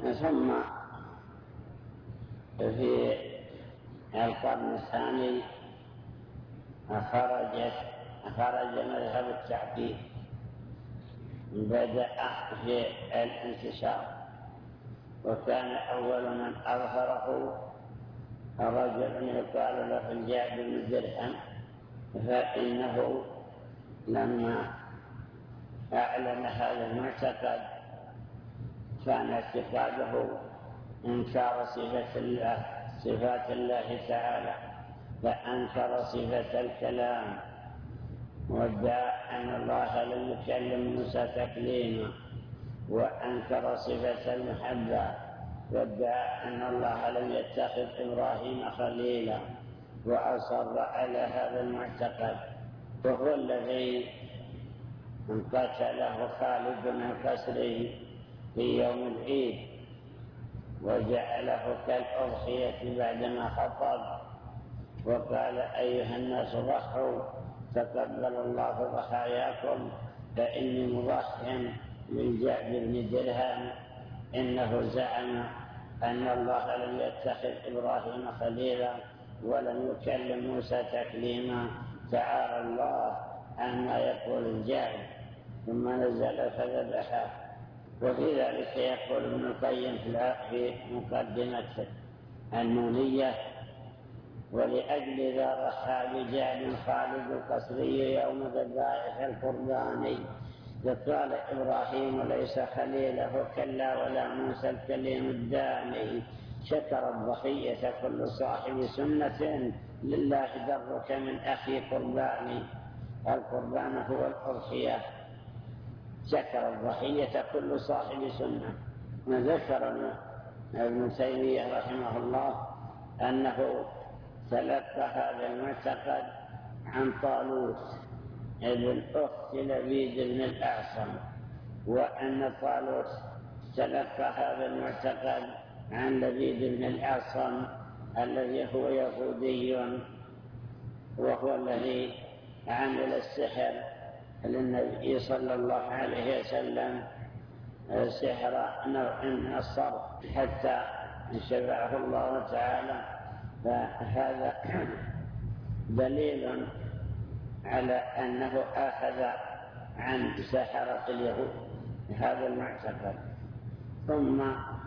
ثم في القرن الثاني خرج مذهب التعقيد، بدأ في الانتشار، وكان أول من أظهره رجل يقال له الجعد بن درهم، فإنه لما أعلن هذا المعتقد كان اعتقاده إنكار صفات الله تعالى، فأنكر صفة الكلام، وادعى أن الله لم يكلم موسى تكليما، وأنكر صفة المحبة، وادعى أن الله لم يتخذ إبراهيم خليلا، وأصر على هذا المعتقد، وهو الذي قتله خالد بن القسري في يوم العيد، وجعله كالأضحية بعدما خطب، وقال أيها الناس ضحوا تقبل الله ضحاياكم، فإني مضح من جعد بن درهم، إنه زعم أن الله لم يتخذ إبراهيم خليلا ولم يكلم موسى تكليما، تعالى الله عما يقول الجاهل. ثم نزل فذبحه. وفي ذلك يقول ابن القيم في مقدمة النونية: ولأجل ذا ضحى بجعل خالد القسري يوم ذبائح القربان، فقال إبراهيم ليس خليله كلا ولا موسى الكليم الداني، شكر الضحية كل صاحب سنة، لله درك من أخي قرباني. القربان هو الأضحية، شكر الضحية كل صاحب سنة. ذكر ابن تيمية رحمه الله أنه تلقى هذا المعتقد عن طالوت ابن أخت لبيد بن الأعصم، وأن طالوت تلقى هذا المعتقد عن لبيد بن الأعصم الذي هو يهودي، وهو الذي عمل السحر للنبي صلى الله عليه وسلم، سحر نوع من الصرف حتى شفعه الله تعالى. فهذا دليل على أنه أخذ عن سحرة اليهود هذا المعتقد. ثم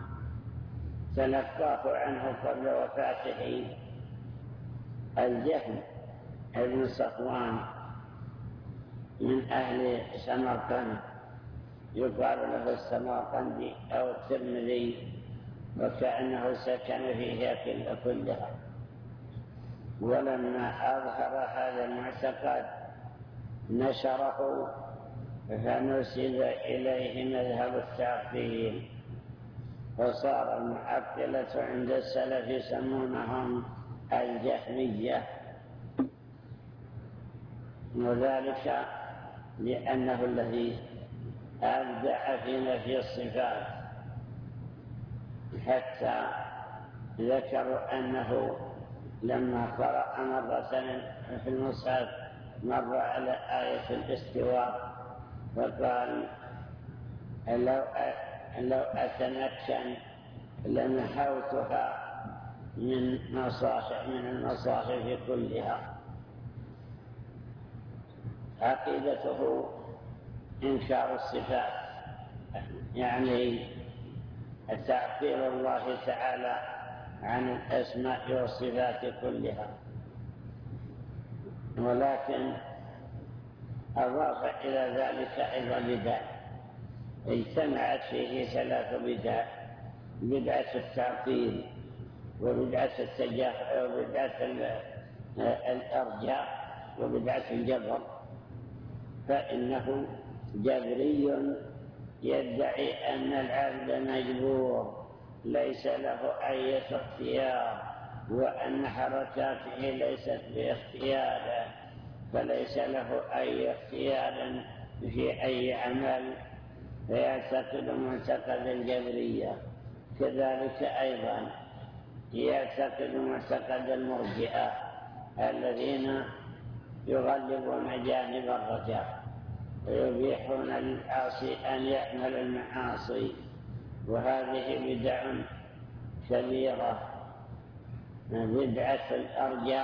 تلقاه عنه قبل وفاته الجهم ابن صفوان من أهل سمرقند، يقال له السمرقندي أو الترمذي، وكأنه سكن فيها كلها. ولما أظهر هذا المعتقد نشره، فنسب إليه مذهب التعطيل، وصار المعطلة عند السلف يسمونهم الجهمية، وذلك لأنه الذي أبدع في نفي الصفات، حتى ذكروا أنه لما قرأ مرة في المصحف مر على آية الاستواء فقال لو أتمكن لنحوتها من المصاحف كلها. عقيدته إنكار الصفات، يعني تعطيل الله تعالى عن الأسماء والصفات كلها. ولكن أضاف إلى ذلك أيضا بدع، اجتمعت فيه 3 بدع: بدعة التعطيل، وبدعة وبدعة الأرجاء، وبدعة الجبر. فإنه جبري يدعي أن العبد مجبور ليس له أي اختيار، وأن حركاته ليست باختياره، فليس له أي اختيار في أي عمل، فيعتقد معتقد الجبرية. كذلك أيضا يعتقد معتقد المرجئة الذين يغلبون جانب الرجاء ويبيحون للعاصي أن يعمل المعاصي، وهذه بدع كبيرة. بدعة الأرجاء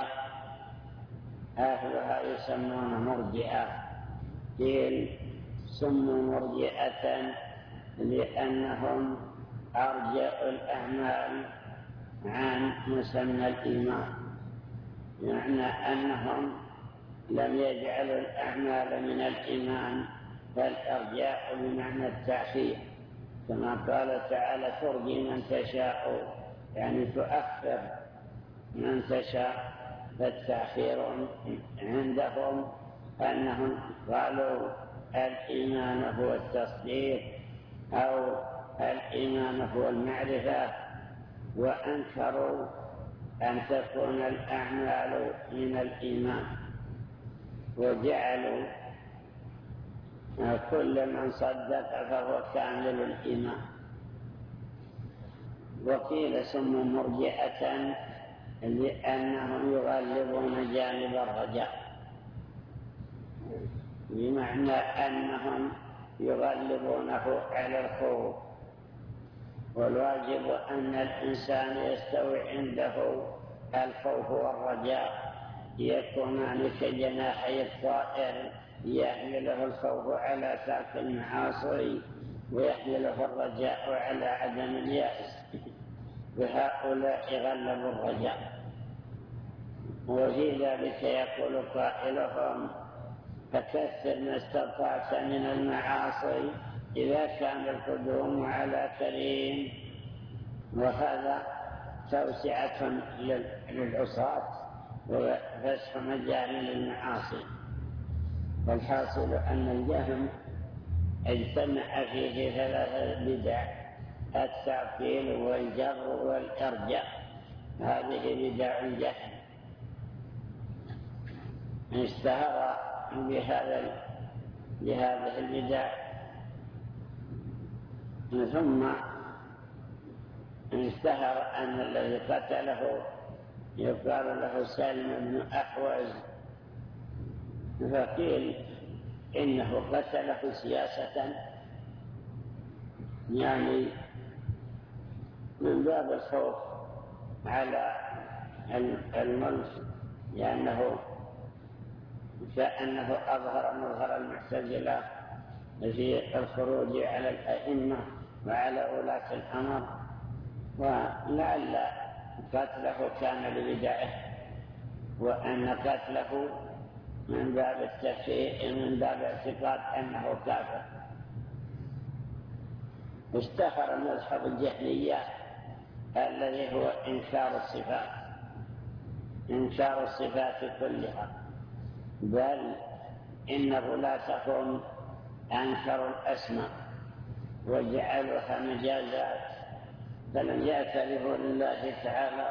أهلها يسمون مرجئة، قيل سموا مرجئة لأنهم أرجأوا الأعمال عن مسمى الإيمان، يعني أنهم لم يجعلوا الأعمال من الإيمان، بل أرجاء بمعنى التأخير، كما قال تعالى ترجي من تشاء، يعني تؤخر من تشاء. فالتأخير عندهم أنهم قالوا الإيمان هو التصديق أو الإيمان هو المعرفة، وأنكروا أن تكون الأعمال من الإيمان، وجعلوا كل من صدق فهو كامل الإيمان. وقيل سموا مرجئة لأنهم يغلبون جانب الرجاء، بمعنى أنهم يغلبونه على الخوف. والواجب أن الإنسان يستوي عنده الخوف والرجاء، يكونان كجناحي الطائر، يحمله الخوف على ترك المعاصي ويحمله الرجاء على عدم اليأس، وهؤلاء غلبوا الرجاء. وفي ذلك يقول قائلهم فكثر ما استطعت من المعاصي إذا كان القدوم على كريم. وهذا توسعة للعصاة وفسح مجال للمعاصي. والحاصل أن الجهم اجتمع فيه ثلاثة بدع: التعطيل والجر والإرجاء. هذه بدع الجهم اشتهر بهذه البدع، ثم اشتهر أن الذي قتله يقال له سالم بن أحوز، فقيل إنه قتله سياسة، يعني من باب الخوف على الملك، لأنه كأنه أظهر مظهر المعتزلة في الخروج على الأئمة وعلى ولاة الأمر، ولعل قتله كان لبدعه، وأن قتله من باب التكفير، من باب اعتقاد أنه كافر. اشتهر مذهب الجهمية الذي هو إنكار الصفات كلها، بل إن غلاتهم أنكروا الأسماء وجعلوها مجازات، فلم يعترفوا لله تعالى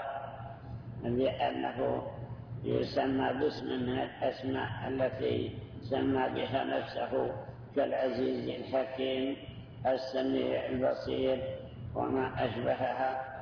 بأنه يسمى باسم من الأسماء التي سمى بها نفسه، كالعزيز الحكيم السميع البصير وما أشبهها،